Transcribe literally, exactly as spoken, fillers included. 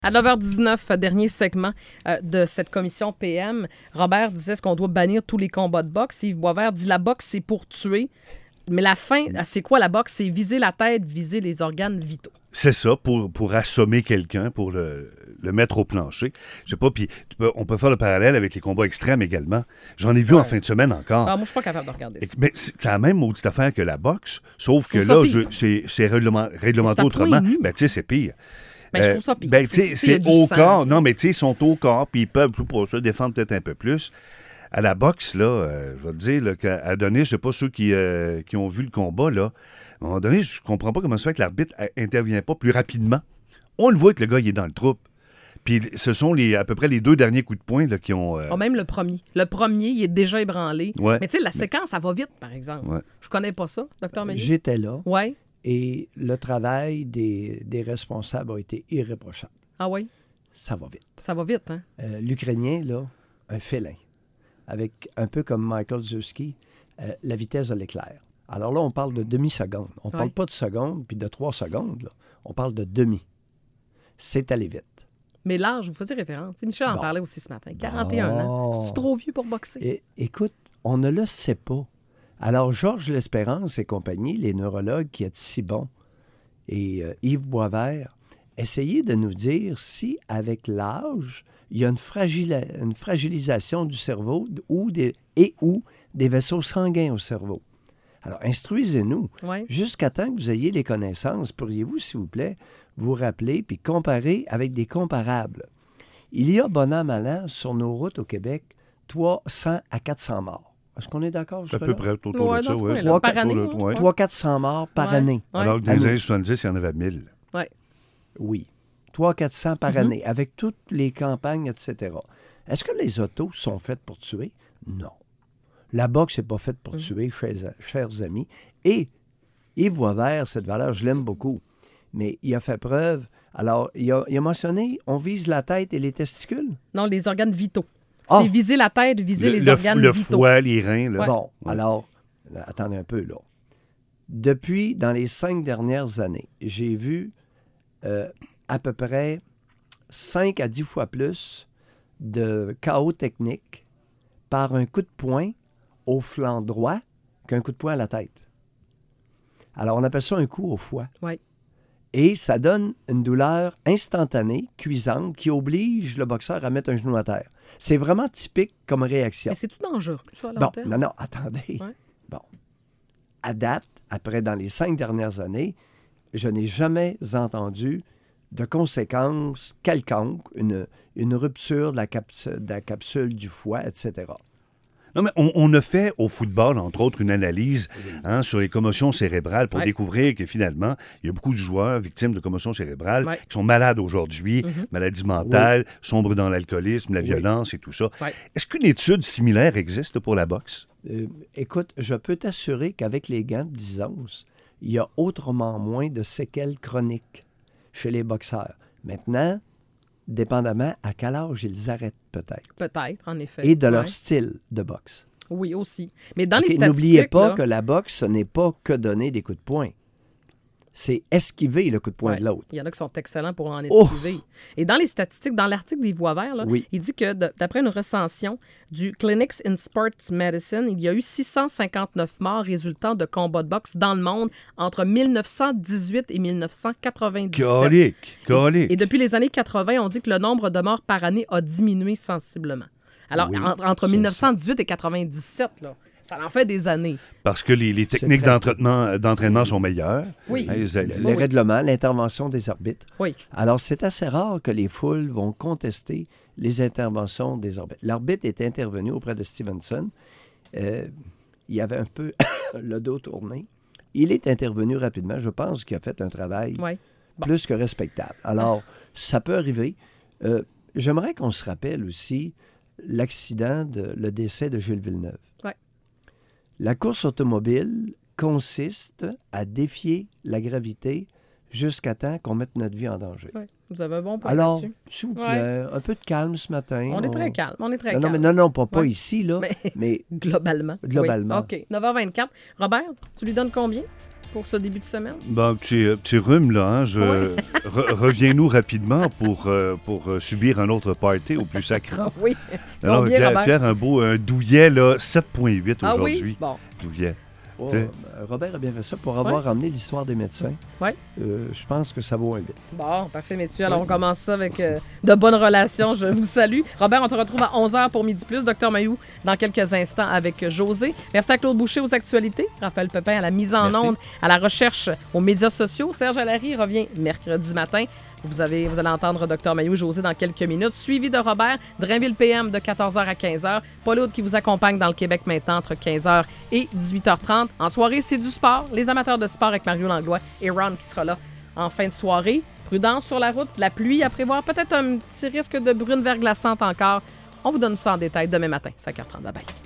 À neuf heures dix-neuf, dernier segment euh, de cette commission P M, Robert disait ce qu'on doit bannir tous les combats de boxe. Yves Boisvert dit la boxe, c'est pour tuer. Mais la fin, c'est quoi la boxe? C'est viser la tête, viser les organes vitaux. C'est ça, pour, pour assommer quelqu'un, pour le, le mettre au plancher. Je sais pas, puis on peut faire le parallèle avec les combats extrêmes également. J'en ai vu ouais. en fin de semaine encore. Ah, moi, je suis pas capable de regarder ça. Mais c'est, c'est la même maudite affaire que la boxe, sauf que là, je, c'est, c'est réglement, réglementé autrement. Ben, tu sais, c'est pire. Ben, je trouve ça pire. Ben, tu sais, c'est au corps. Non, mais tu sais, ils sont au corps, puis ils peuvent, pour se défendre peut-être un peu plus. À la boxe, là, euh, je vais te dire, là, qu'à à donner, je sais pas ceux qui, euh, qui ont vu le combat, là, à un moment donné, je comprends pas comment ça fait que l'arbitre intervient pas plus rapidement. On le voit que le gars, il est dans le troupe. Puis ce sont les, à peu près les deux derniers coups de poing là, qui ont... Euh... Oh, même le premier. Le premier, il est déjà ébranlé. Ouais. Mais tu sais, la séquence, ça va vite, par exemple. Ouais. Je connais pas ça, docteur Meunier. J'étais là. Oui. Et le travail des, des responsables a été irréprochable. Ah oui? Ça va vite. Ça va vite, hein? Euh, L'Ukrainien, là, un félin. Avec, un peu comme Michael Zuski, euh, la vitesse de l'éclair. Alors là, on parle de demi-seconde. On ne ouais. parle pas de seconde puis de trois secondes. Là. On parle de demi. C'est aller vite. Mais l'âge, vous faisiez référence. Michel en bon. parlait aussi ce matin. quarante et un bon. ans. C'est-tu trop vieux pour boxer? Et, écoute, on ne le sait pas. Alors, Georges L'Espérance et compagnie, les neurologues qui étaient si bons, et euh, Yves Boisvert, essayez de nous dire si, avec l'âge, il y a une, fragila- une fragilisation du cerveau ou des, et ou des vaisseaux sanguins au cerveau. Alors, instruisez-nous. Ouais. Jusqu'à temps que vous ayez les connaissances, pourriez-vous, s'il vous plaît, vous rappeler puis comparer avec des comparables. Il y a, bon an, mal an, sur nos routes au Québec, trois cents à quatre cents morts. Est-ce qu'on est d'accord? À peu près autour ouais, de ça, oui. trois cents à quatre cents morts par ouais. année. Ouais. Alors que dans les années soixante-dix, il y en avait mille. Oui. Oui. trois cents à quatre cents par mm-hmm. année, avec toutes les campagnes, et cetera. Est-ce que les autos sont faites pour tuer? Non. La boxe n'est pas faite pour mm-hmm. tuer, chers, chers amis. Et Yves Boisvert, cette valeur, je l'aime beaucoup. Mais il a fait preuve. Alors, il a, il a mentionné, on vise la tête et les testicules? Non, les organes vitaux. Oh. C'est viser la tête, viser le, les le, organes le vitaux. Le foie, les reins. Là. Ouais. Bon, ouais. alors, là, attendez un peu, là. Depuis, dans les cinq dernières années, j'ai vu euh, à peu près cinq à dix fois plus de K O technique par un coup de poing au flanc droit qu'un coup de poing à la tête. Alors, on appelle ça un coup au foie. Oui. Et ça donne une douleur instantanée, cuisante, qui oblige le boxeur à mettre un genou à terre. C'est vraiment typique comme réaction. Mais c'est-tu dangereux, ça, à long bon, terme? Non, non, attendez. Ouais. Bon. À date, après, dans les cinq dernières années, je n'ai jamais entendu de conséquences quelconques, une, une rupture de la, capsule, de la capsule du foie, et cetera. Non, mais on, on a fait au football, entre autres, une analyse hein, sur les commotions cérébrales pour ouais. découvrir que finalement, il y a beaucoup de joueurs victimes de commotions cérébrales ouais. qui sont malades aujourd'hui, mm-hmm. maladies mentales, oui. sombres dans l'alcoolisme, la oui. violence et tout ça. Ouais. Est-ce qu'une étude similaire existe pour la boxe? Euh, écoute, je peux t'assurer qu'avec les gants de dix onces, il y a autrement moins de séquelles chroniques chez les boxeurs. Maintenant, dépendamment à quel âge ils arrêtent, peut-être. Peut-être, en effet. Et de leur ouais. style de boxe. Oui, aussi. Mais dans okay, les statistiques... N'oubliez pas là... que la boxe, ce n'est pas que donner des coups de poing. C'est esquiver le coup de poing ouais. de l'autre. Il y en a qui sont excellents pour en esquiver. Oh! Et dans les statistiques, dans l'article des Boisvert, là, oui. il dit que de, d'après une recension du Clinics in Sports Medicine, il y a eu six cent cinquante-neuf morts résultant de combats de boxe dans le monde entre dix-neuf cent dix-huit et dix-neuf cent quatre-vingt-dix-sept. Colique, colique. Et, et depuis les années quatre-vingt, on dit que le nombre de morts par année a diminué sensiblement. Alors, oui, en, entre dix-neuf cent dix-huit et quatre-vingt-dix-sept, là, ça en fait des années. Parce que les, les techniques d'entraînement, d'entraînement sont meilleures. Oui. Hein, les, les oui. règlements, l'intervention des arbitres. Oui. Alors, c'est assez rare que les foules vont contester les interventions des arbitres. L'arbitre est intervenu auprès de Stevenson. Euh, il avait un peu le dos tourné. Il est intervenu rapidement. Je pense qu'il a fait un travail oui. bon. plus que respectable. Alors, ça peut arriver. Euh, j'aimerais qu'on se rappelle aussi l'accident, de, le décès de Gilles Villeneuve. Oui. La course automobile consiste à défier la gravité jusqu'à temps qu'on mette notre vie en danger. Oui, vous avez un bon point Alors, là-dessus. s'il vous plaît, ouais. un peu de calme ce matin. On, on... est très calme, on est très non, calme. Non, mais non, non, pas, pas ouais. ici, là, mais... mais... Globalement. Globalement. Oui. OK, neuf heures vingt-quatre. Robert, tu lui donnes combien? pour ce début de semaine? Ben, petit, petit rhume, là. Hein, je... Oui. Re- reviens-nous rapidement pour, euh, pour euh, subir un autre party au plus sacré. Oui. Alors, Combien, Pierre, Robert? Pierre, un beau un douillet, là, sept virgule huit Ah aujourd'hui. oui? Bon. Douillet. Oh, T'sais. euh, Robert a bien fait ça pour avoir ramené l'histoire des médecins. Oui. Euh, je pense que ça vaut un huit. Bon, parfait, messieurs. Alors, Oui. on commence ça avec euh, de bonnes relations. Je vous salue. Robert, on te retrouve à onze heures pour Midi Plus. Docteur Mayou, dans quelques instants avec José. Merci à Claude Boucher aux actualités. Raphaël Pepin à la mise en Merci. onde, à la recherche aux médias sociaux. Serge Allary revient mercredi matin. Vous, avez, vous allez entendre Docteur Mayou, José dans quelques minutes, suivi de Robert, Drainville P M de quatorze heures à quinze heures. Paul Aude qui vous accompagne dans le Québec maintenant entre quinze heures et dix-huit heures trente. En soirée, c'est du sport. Les amateurs de sport avec Mario Langlois et Ron qui sera là en fin de soirée. Prudence sur la route, la pluie à prévoir, peut-être un petit risque de brune verglaçante encore. On vous donne ça en détail demain matin, cinq heures trente. Bye bye.